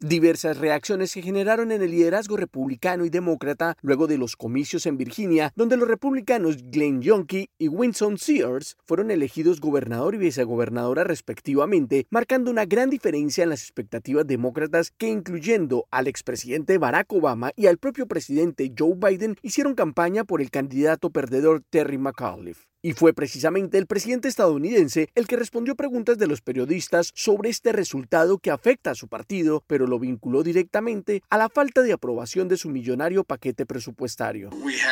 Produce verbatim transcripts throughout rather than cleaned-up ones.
Diversas reacciones se generaron en el liderazgo republicano y demócrata luego de los comicios en Virginia, donde los republicanos Glenn Youngkin y Winsome Sears fueron elegidos gobernador y vicegobernadora respectivamente, marcando una gran diferencia en las expectativas demócratas que, incluyendo al expresidente Barack Obama y al propio presidente Joe Biden, hicieron campaña por el candidato perdedor Terry McAuliffe. Y fue precisamente el presidente estadounidense el que respondió preguntas de los periodistas sobre este resultado que afecta a su partido, pero lo vinculó directamente a la falta de aprobación de su millonario paquete presupuestario.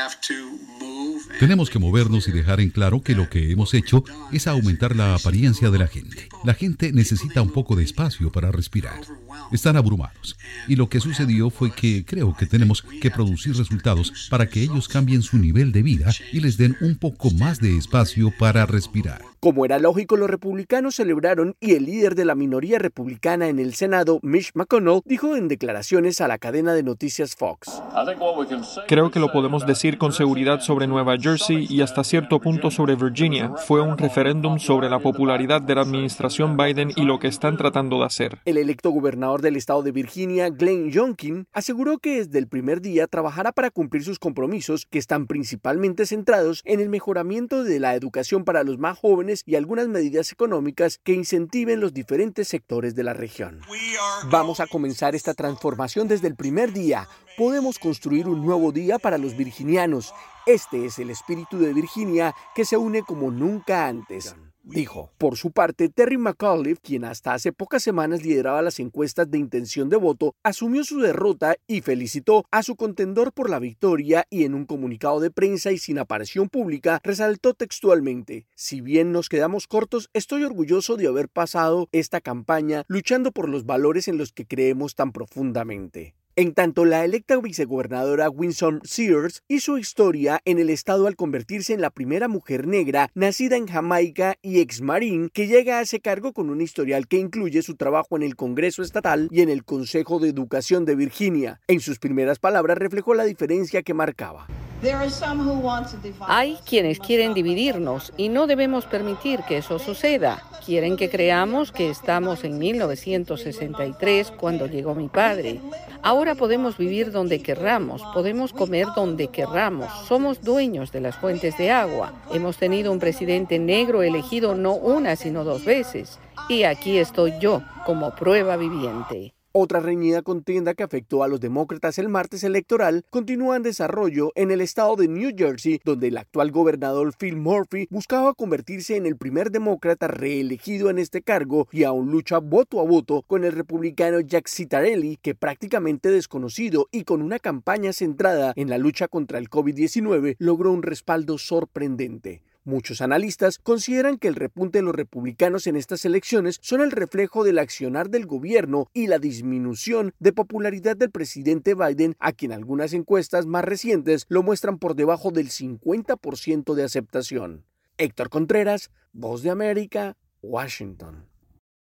Tenemos que movernos y dejar en claro que lo que hemos hecho es aumentar la apariencia de la gente. La gente necesita un poco de espacio para respirar. Están abrumados. Y lo que sucedió fue que creo que tenemos que producir resultados para que ellos cambien su nivel de vida y les den un poco más de espacio para respirar. Como era lógico, los republicanos celebraron y el líder de la minoría republicana en el Senado, Mitch McConnell, dijo en declaraciones a la cadena de noticias Fox: Creo que lo podemos decir con seguridad sobre Nueva Jersey y hasta cierto punto sobre Virginia. Fue un referéndum sobre la popularidad de la administración Biden y lo que están tratando de hacer. El electo gobernador del estado de Virginia, Glenn Youngkin, aseguró que desde el primer día trabajará para cumplir sus compromisos, que están principalmente centrados en el mejoramiento de la educación para los más jóvenes y algunas medidas económicas que incentiven los diferentes sectores de la región. Vamos a comenzar esta transformación desde el primer día. Podemos construir un nuevo día para los virginianos. Este es el espíritu de Virginia que se une como nunca antes, dijo. Por su parte, Terry McAuliffe, quien hasta hace pocas semanas lideraba las encuestas de intención de voto, asumió su derrota y felicitó a su contendor por la victoria, y en un comunicado de prensa y sin aparición pública resaltó textualmente: si bien nos quedamos cortos, estoy orgulloso de haber pasado esta campaña luchando por los valores en los que creemos tan profundamente. En tanto, la electa vicegobernadora Winsome Sears hizo historia en el estado al convertirse en la primera mujer negra nacida en Jamaica y ex-marín que llega a ese cargo con un historial que incluye su trabajo en el Congreso Estatal y en el Consejo de Educación de Virginia. En sus primeras palabras reflejó la diferencia que marcaba. Hay quienes quieren dividirnos y no debemos permitir que eso suceda. Quieren que creamos que estamos en mil novecientos sesenta y tres, cuando llegó mi padre. Ahora podemos vivir donde querramos, podemos comer donde querramos, somos dueños de las fuentes de agua. Hemos tenido un presidente negro elegido no una, sino dos veces. Y aquí estoy yo, como prueba viviente. Otra reñida contienda que afectó a los demócratas el martes electoral continúa en desarrollo en el estado de New Jersey, donde el actual gobernador Phil Murphy buscaba convertirse en el primer demócrata reelegido en este cargo y aún lucha voto a voto con el republicano Jack Ciattarelli, que, prácticamente desconocido y con una campaña centrada en la lucha contra el COVID diecinueve, logró un respaldo sorprendente. Muchos analistas consideran que el repunte de los republicanos en estas elecciones son el reflejo del accionar del gobierno y la disminución de popularidad del presidente Biden, a quien algunas encuestas más recientes lo muestran por debajo del cincuenta por ciento de aceptación. Héctor Contreras, Voz de América, Washington.